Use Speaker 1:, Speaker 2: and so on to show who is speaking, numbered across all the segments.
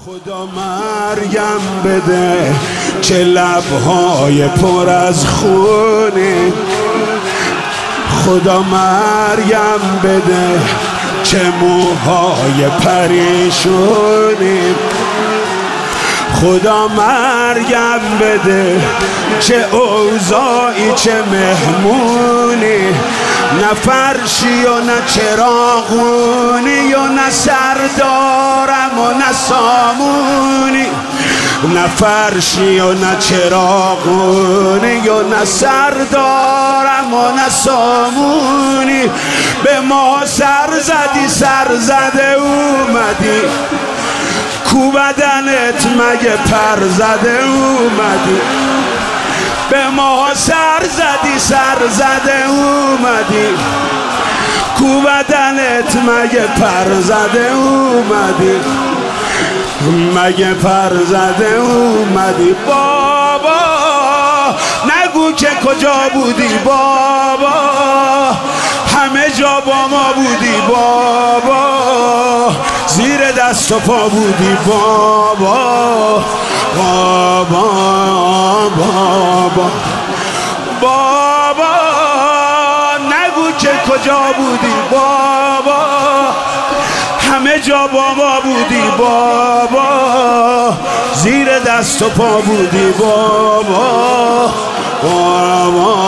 Speaker 1: خدا مریم بده چه لبهای پر از خونه، خدا مریم بده چه موهای پریشونه، خدا مریم بده چه اوضاعی چه مهمونی، نه فرشی و نه چراغونی و نه سردارم و نه سامونی، نه فرشی و نه چراغونی و نه سردارم و نه سامونی، به ما سر زدی سر زده اومدی، کو بدنت مگه پر زده اومدی، به ما سر زدی سر زده اومدی، کو بدنت مگه پر زده اومدی، مگه پر زده اومدی. بابا نگو که کجا بودی بابا، همه جا با ما بودی بابا، زیر دست و پا بودی بابا بابا بابا بابا، نگو که کجا بودی بابا، همه جا با ما بودی بابا، زیر دست و پا بودی بابا بابا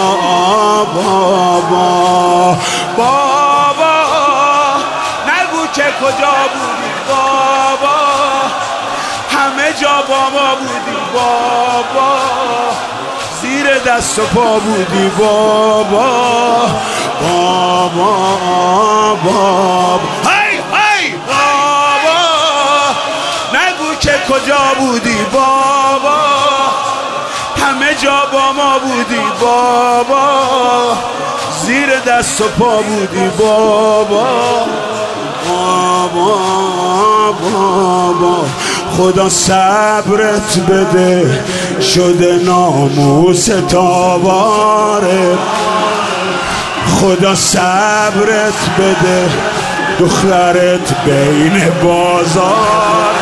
Speaker 1: بابا بابا، نگو که کجا بودی بابا، همه جا با ما بودی بابا، زیر دست و پا بودی بابا بابا بابا. هی هی بابا نگو که کجا بودی بابا، همه جا با ما بودی بابا، زیر دست و پا بودی بابا بابا بابا. خدا صبرت بده شده ناموس تاباره، خدا صبرت بده دخترت بین بازار،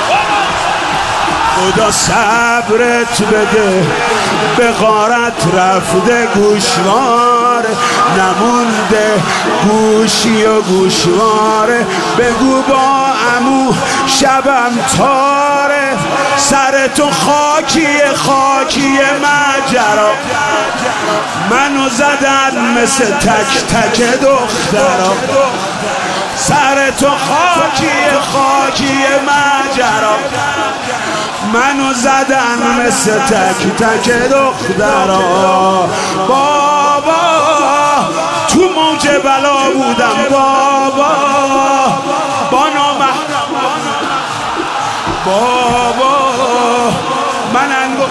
Speaker 1: خدا صبرت بده به غارت رفته گوشوار، نمونده گوشی و گوشواره، بگو با عمو شبم تاره، سر تو خاکیه خاکیه مجرا، منو زدن مثل تک تک دخترا، سر تو خاکیه خاکیه مجرا، منو زدن مثل تک تک دخترا. بابا تو موج بلا بودم بابا، با نامحرم بابا، من انگو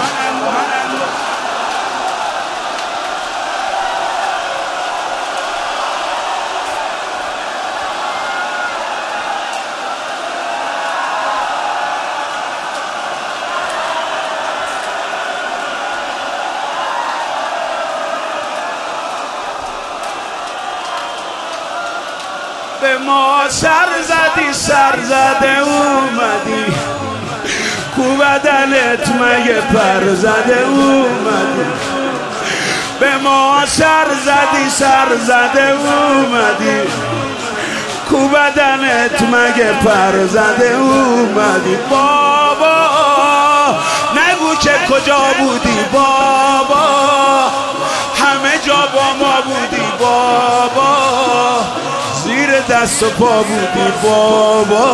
Speaker 1: به ما سر زدی سر زده اومدی، کو بدنت مگه پر زده اومدی، به ما سر زدی سر زده اومدی، کو بدنت مگه پر زده اومدی. بابا نگو که کجا بودی بابا، همه جا با ما بودی بابا، زیر دست و پا بودی بابا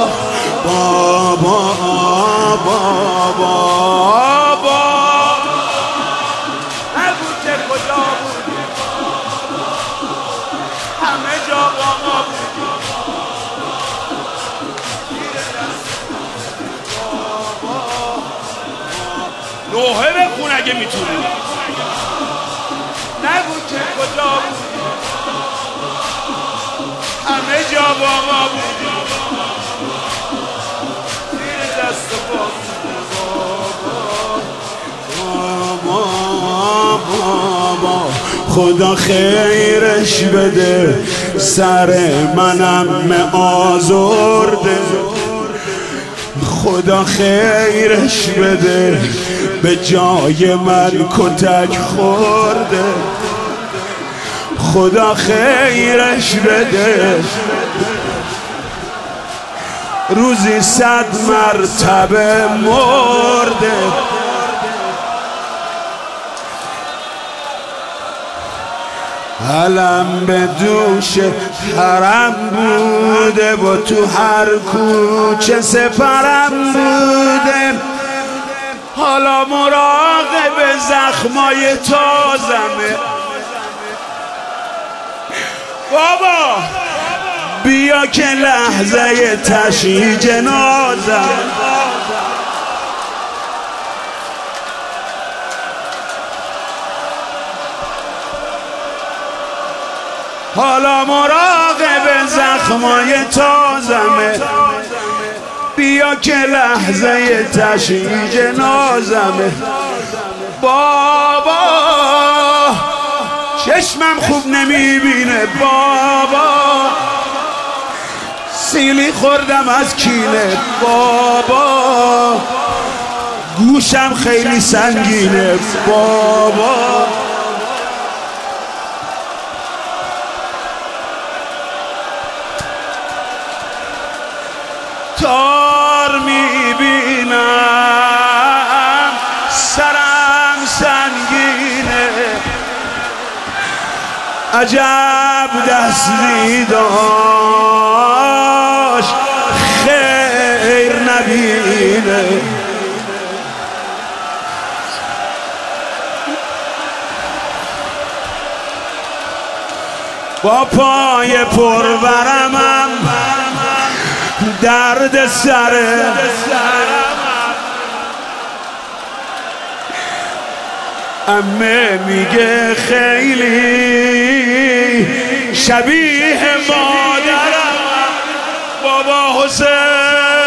Speaker 1: بابا بابا بابا، نگو که کجا بودی همه جا با ما بودی، زیر دست بابا. نوحه بخون اگه میتونی، نگو که کجا بودی همه جا با ما بودی، زیر دست و پا بابا بابا. خدا خیرش بده سر منم آزرده، خدا خیرش بده، به جای من کتک خورده. خدا خیرش بده، روزی 100 مرتبه مرده. علم به دوش حرم بوده و تو هر کوچه سپرم بوده. حالا مراقب زخمای تازمه. بابا بیا که لحظه تشییع جنازم. حالا مراقب زخمای تازمه. بیا که لحظه تشییع جنازمه. بابا چشمم خوب نمیبینه بابا، سیلی خوردم از کینه بابا، گوشم خیلی سنگینه بابا. تار میبینم سرم سنگینه، عجب دستی داشت خیر نبینه. با پای پرورمم درد سره، عمه میگه خیلی شبیه مادرم. بابا حسین